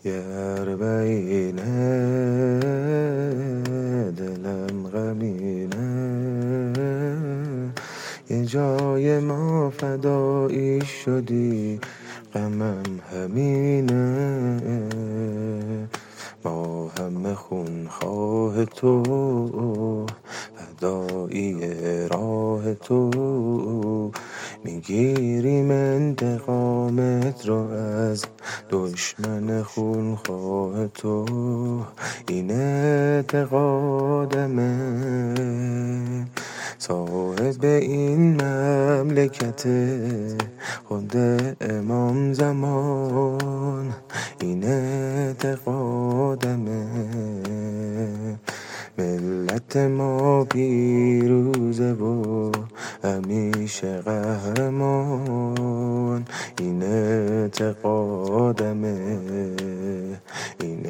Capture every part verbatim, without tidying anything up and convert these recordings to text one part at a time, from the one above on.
یه اربعینه دلم غمینه، یه جای ما فدایی شدی غمم همینه. ما همه خونخواه تو، فدایی راه تو، میگیریم انتقامت رو از دشمن خونخواه تو. این اعتقادمه صاحب این مملکت خود امام زمان. این اعتقادمه ملت ما پیروزه و همیشه قهرمان. این اعتقادمه، این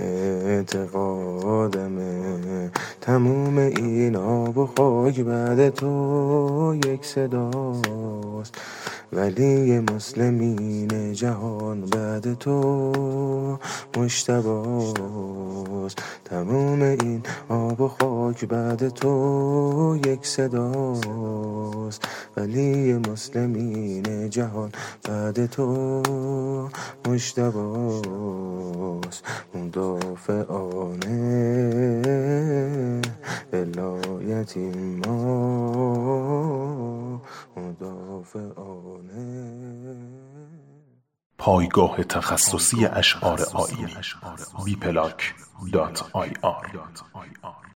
اعتقادمه. تموم این آب و خاک بعد تو یک صداست، ولی مسلمین جهان بعد تو مجتباست. تموم این آب و خاک بعد تو یک صداست، ولی مسلمین جهان بعد تو مجتباست. مدافعانه ولایت ما، مدافعانه. پایگاه تخصصی اشعار آیینی بی پلاک دات آی آر